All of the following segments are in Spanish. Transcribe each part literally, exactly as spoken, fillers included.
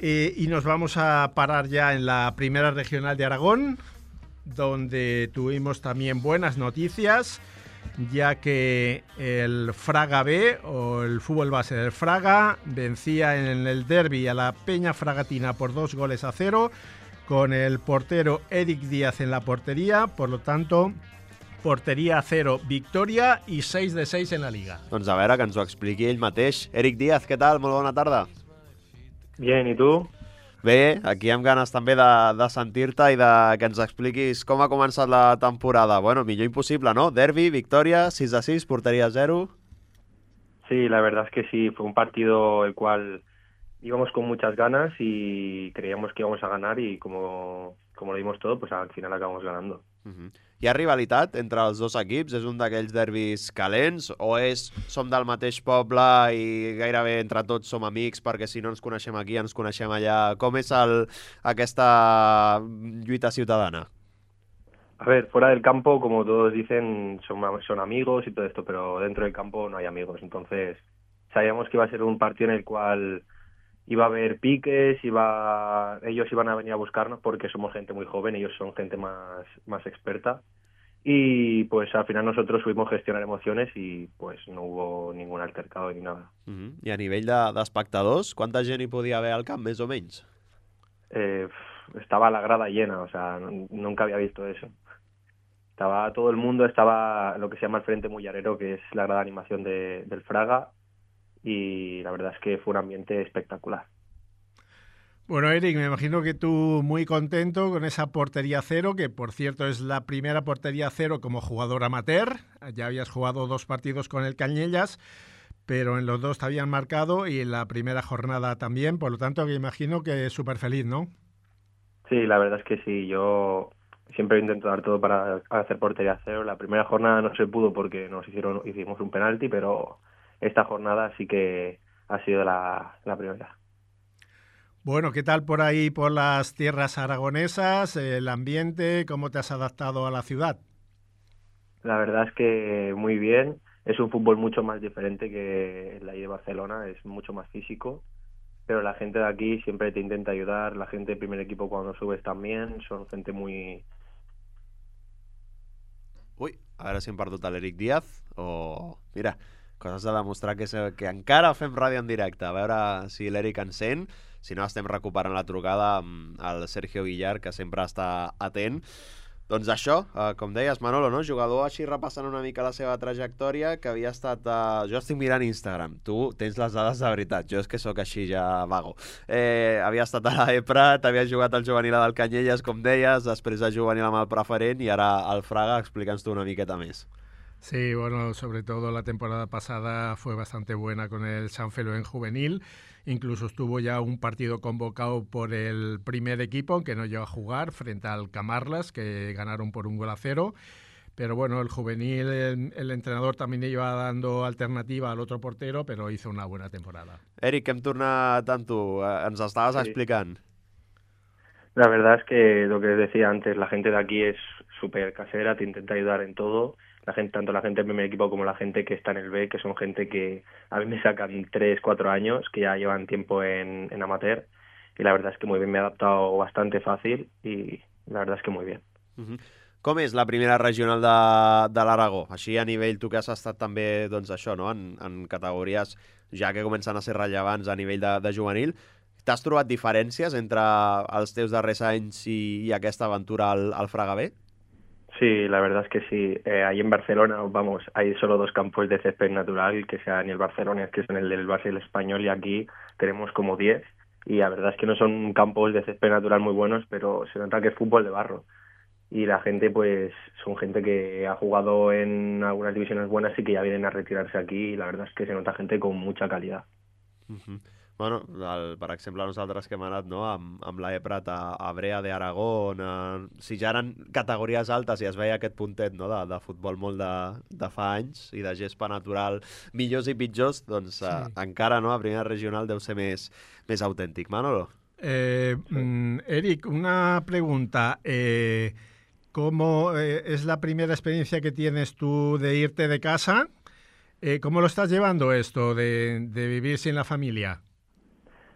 Eh, y nos vamos a parar ya en la primera regional de Aragón, donde tuvimos también buenas noticias, ya que el Fraga B, o el fútbol base del Fraga, vencía en el derbi a la Peña Fragatina por dos goles a cero, con el portero Eric Díaz en la portería. Por lo tanto, porteria cero, victòria i seis de seis en la Liga. Doncs a veure, que ens ho expliqui ell mateix. Eric Díaz, què tal? Molt bona tarda. Bien, ¿y tú? Bé, aquí amb ganes també de, de sentir-te i de que ens expliquis com ha començat la temporada. Bueno, millor impossible, ¿no? Derbi, victòria, sis a sis, porteria zero. Sí, la verdad es que sí, fue un partido el cual íbamos con muchas ganas y creíamos que íbamos a ganar y como, como lo dimos todo, pues al final acabamos ganando. Uh-huh. Hi ha rivalitat entre els dos equips? És un d'aquells derbis calents o és som del mateix poble i gairebé entre tots som amics perquè si no ens coneixem aquí ens coneixem allà? Com és el, aquesta lluita ciutadana? A ver, fuera del campo, como todos dicen, son, son amigos y todo esto, pero dentro del campo no hay amigos. Entonces, sabíamos que iba a ser un partido en el cual iba a haber piques, iba ellos iban a venir a buscarnos porque somos gente muy joven, ellos son gente más, más experta. Y pues al final nosotros supimos gestionar emociones y pues no hubo ningún altercado ni nada. Uh-huh. I a nivell d'espectadors, de, quanta gent hi podia haver al camp, més o menys? Eh, estaba la grada llena, o sea, no, nunca había visto eso. Estaba todo el mundo, estaba lo que se llama el Frente Mullarero, que es la grada de animación de, del Fraga, y la verdad es que fue un ambiente espectacular. Bueno, Eric, me imagino que tú muy contento con esa portería cero, que por cierto es la primera portería cero como jugador amateur. Ya habías jugado dos partidos con el Cañellas, pero en los dos te habían marcado y en la primera jornada también, por lo tanto me imagino que es súper feliz, ¿no? Sí, la verdad es que sí, yo siempre intento dar todo para hacer portería cero. La primera jornada no se pudo porque nos hicieron hicimos un penalti, pero esta jornada sí que ha sido la, la primera. Bueno, ¿qué tal por ahí, por las tierras aragonesas, el ambiente, cómo te has adaptado a la ciudad? La verdad es que muy bien, es un fútbol mucho más diferente que el de ahí de Barcelona, es mucho más físico, pero la gente de aquí siempre te intenta ayudar, la gente del primer equipo cuando subes también, son gente muy... Ui, a veure si hem perdut l'Eric Díaz o... Mira, coses de demostrar que, que encara fem ràdio en directe. A veure si l'Eric ens sent. Si no, estem recuperant la trucada amb el Sergio Villar, que sempre està atent. Doncs això, eh, com deies, Manolo, no? Jugador així repassant una mica la seva trajectòria, que havia estat... Eh... Jo estic mirant Instagram. Tu tens les dades de veritat. Jo és que sóc així ja vago. Eh, havia estat a l'A E Prat, havia jugat al juvenil del Canyelles, com deies, després de juvenil amb el preferent, i ara al Fraga. Explica'ns-tu una miqueta més. Sí, bueno, sobre todo la temporada pasada fue bastante buena con el San Feloén juvenil. Incluso estuvo ya un partido convocado por el primer equipo, aunque no llegó a jugar, frente al Camarlas, que ganaron por un gol a cero. Pero bueno, el juvenil, el, el entrenador también iba dando alternativa al otro portero, pero hizo una buena temporada. Eric, hem tornat amb tu. Ens estaves Sí. explicant. La verdad es que lo que decía antes, la gente de aquí es súper casera, te intenta ayudar en todo. La gente, tanto la gente del primer equipo como la gente que está en el B, que son gente que a mí me sacan tres, cuatro años, que ya llevan tiempo en, en amateur, y la verdad es que muy bien, me he adaptado bastante fácil y la verdad es que muy bien. Uh-huh. Com és la primera regional de, de l'Aragó? Així a nivell, tu que has estat també doncs això, no? en, en categories ja que comencen a ser rellevants a nivell de, de juvenil, t'has trobat diferències entre els teus darrers anys i, i aquesta aventura al, al Fraga B? Sí, la verdad es que sí. Eh, ahí en Barcelona, vamos, hay solo dos campos de césped natural, que sean el Barcelona, que son el del Barça y el Español, y aquí tenemos como diez. Y la verdad es que no son campos de césped natural muy buenos, pero se nota que es fútbol de barro. Y la gente, pues, son gente que ha jugado en algunas divisiones buenas y que ya vienen a retirarse aquí, y la verdad es que se nota gente con mucha calidad. Uh-huh. Bueno, el, per exemple, nosaltres que hem anat no, amb, amb l'A E Prat a, a Brea de Aragó, eh, si ja eren categories altes i es veia aquest puntet no, de, de futbol molt de, de fa anys i de gespa natural millors i pitjors, doncs sí. eh, encara no, a primera regional deu ser més, més autèntic. Manolo? Eh, mm, Eric, una pregunta. Eh, ¿Cómo eh, es la primera experiencia que tienes tú de irte de casa? Eh, ¿Cómo lo estás llevando esto de, de vivir sin la familia?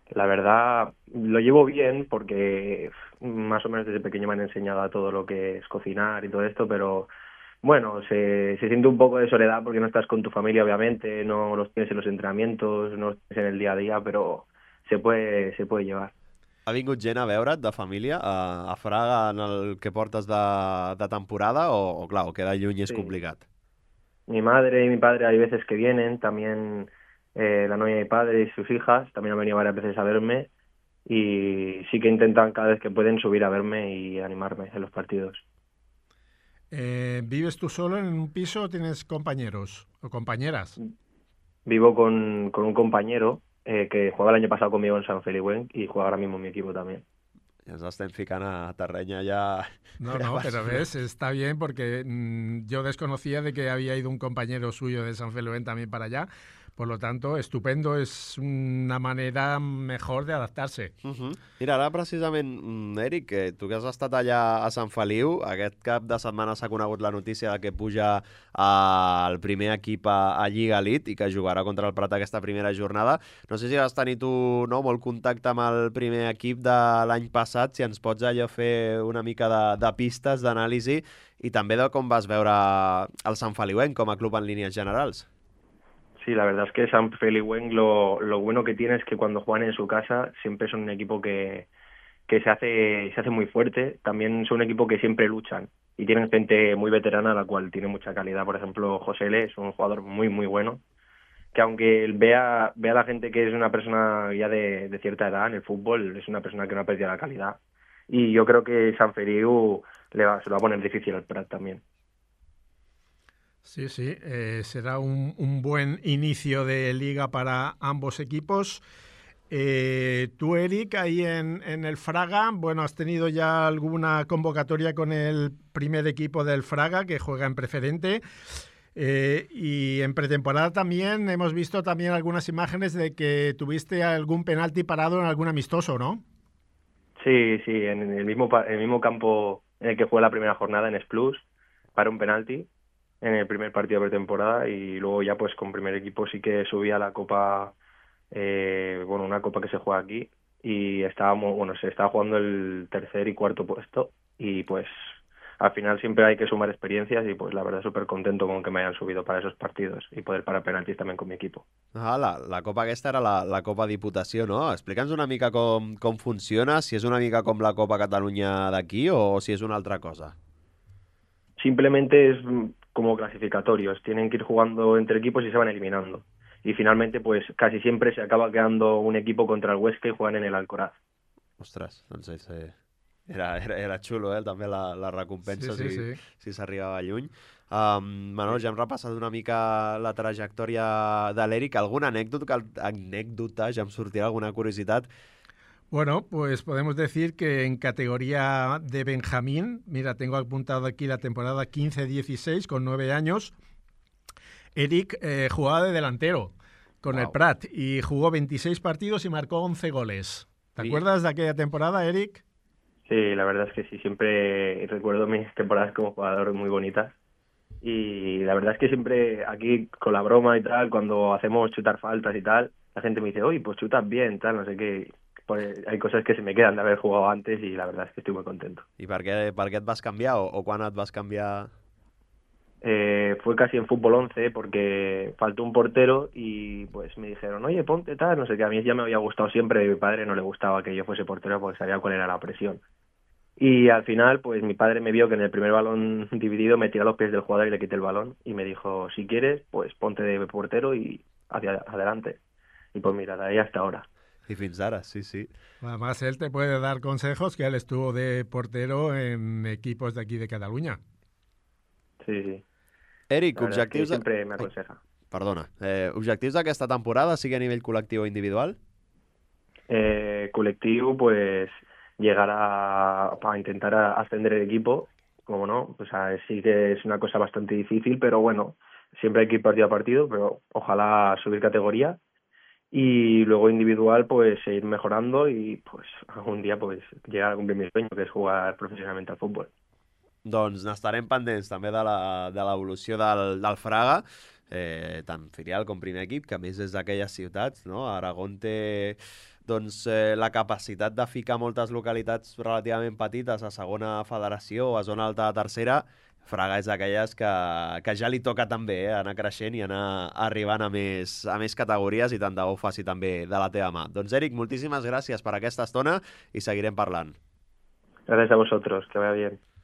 La verdad, lo llevo bien porque más o menos desde pequeño me han enseñado a todo lo que es cocinar y todo esto, pero bueno, se, se siente un poco de soledad porque no estás con tu familia, obviamente, no los tienes en los entrenamientos, no los tienes en el día a día, pero se puede, se puede llevar. Ha vingut gent a veure't, de família, a, a Fraga en el que portes de, de temporada, o, o clar, o queda lluny i és Sí. complicat? Mi madre y mi padre hay veces que vienen, también eh, la novia de mi padre y sus hijas también han venido varias veces a verme y sí que intentan cada vez que pueden subir a verme y animarme en los partidos. Eh, ¿Vives tú solo en un piso o tienes compañeros o compañeras? Vivo con, con un compañero eh, que juega el año pasado conmigo en San Feliuenc y juega ahora mismo en mi equipo también. Ja ens estem ficant a terreny allà... No, no, pero ves, está bien porque mmm, yo desconocía de que había ido un compañero suyo de San Feluén también para allá. Por lo tanto, estupendo, es una manera mejor de adaptarse. Uh -huh. Mira, ara precisament, Eric, que tu que has estat allà a Sant Feliu, aquest cap de setmana s'ha conegut la notícia de que puja al primer equip a, a Lliga Elite i que jugarà contra el Prat aquesta primera jornada. No sé si vas tenir tu no, molt contacte amb el primer equip de l'any passat, si ens pots allò fer una mica de, de pistes, d'anàlisi, i també de com vas veure el Sant Feliuenc com a club en línies generals. Sí, la verdad es que San Feliuenc lo, lo bueno que tiene es que cuando juegan en su casa siempre son un equipo que, que se hace se hace muy fuerte. También son un equipo que siempre luchan y tienen gente muy veterana, la cual tiene mucha calidad. Por ejemplo, José L. es un jugador muy, muy bueno, que aunque vea, vea a la gente que es una persona ya de, de cierta edad en el fútbol, es una persona que no ha perdido la calidad. Y yo creo que San Feliu le va, se lo va a poner difícil al Prat también. Sí, sí, eh, será un, un buen inicio de liga para ambos equipos. Eh, tú, Eric, ahí en, en el Fraga, bueno, has tenido ya alguna convocatoria con el primer equipo del Fraga que juega en preferente. Eh, y en pretemporada también hemos visto también algunas imágenes de que tuviste algún penalti parado en algún amistoso, ¿no? Sí, sí, en el mismo, el mismo campo en el que jugué la primera jornada en Splus, para un penalti en el primer partido de pretemporada y luego ya pues con primer equipo sí que subí a la Copa, eh, bueno, una Copa que se juega aquí y estábamos, bueno, se estaba jugando el tercer y cuarto puesto y pues al final siempre hay que sumar experiencias y pues la verdad súper contento con que me hayan subido para esos partidos y poder parar penaltis también con mi equipo. Ah, la, la Copa aquesta era la, la Copa Diputació, no? Explica'ns una mica com, com funciona, si és una mica com la Copa Catalunya d'aquí o si és una altra cosa. Simplemente es como clasificatorios, tienen que ir jugando entre equipos y se van eliminando. Y finalmente, pues casi siempre se acaba quedando un equipo contra el Huesca y juegan en el Alcoraz. Ostres, doncs és, eh, era, era, era xulo, eh, també la, la recompensa sí, sí, si, sí. si s'arribava lluny. Um, Manol, ja hem repassat una mica la trajectòria de l'Eric. Alguna anècdota, anècdota, ja em sortirà alguna curiositat. Bueno, pues podemos decir que en categoría de Benjamín, mira, tengo apuntado aquí la temporada quince dieciséis con nueve años, Eric eh, jugaba de delantero con Wow. el Prat y jugó veintiséis partidos y marcó once goles. ¿Te Sí. acuerdas de aquella temporada, Eric? Sí, la verdad es que sí, siempre recuerdo mis temporadas como jugador muy bonitas. Y la verdad es que siempre aquí con la broma y tal, cuando hacemos chutar faltas y tal, la gente me dice, oye, pues chutas bien, tal, no sé qué. Pues hay cosas que se me quedan de haber jugado antes y la verdad es que estoy muy contento. I per què, per què et vas canviar o, o quan et vas canviar? Eh, fue casi en fútbol once porque faltó un portero y pues me dijeron, oye, ponte tal, no sé qué, a mí ya me había gustado siempre, a mi padre no le gustaba que yo fuese portero porque sabía cuál era la presión. Y al final, pues mi padre me vio que en el primer balón dividido me tiré a los pies del jugador y le quité el balón y me dijo, si quieres, pues ponte de portero y hacia adelante. Y pues mira, de ahí hasta ahora. I fins ara, sí, sí. Además, él te puede dar consejos, que él estuvo de portero en equipos de aquí de Cataluña. Sí, sí. Eric, La verdad es que objectius... siempre me Ai, aconseja. perdona. Eh, objectius d'aquesta temporada, sigui a nivell col·lectiu o individual? Eh, colectivo, pues llegar a, a intentar a ascender el equipo, como no, o sea, sí que es una cosa bastante difícil, pero bueno, siempre hay que ir partido a partido, pero ojalá subir categoría y luego individual, pues seguir mejorando y pues algún día pues llegar a cumplir mi sueño, que es jugar profesionalmente al fútbol. Doncs n'estarem pendents també de la- de l'evolució del, del Fraga, eh, tant filial com primer equip, que a més és d'aquelles ciutats, no? Aragón té doncs, eh, la capacitat de ficar moltes localitats relativament petites a segona federació o a zona alta de tercera, Fraga és d'aquelles que, que ja li toca també eh, anar creixent i anar arribant a més, a més categories, i tant de bo ho faci també de la teva mà. Doncs, Eric, moltíssimes gràcies per aquesta estona i seguirem parlant. Gracias a vosotros, que vaya bien.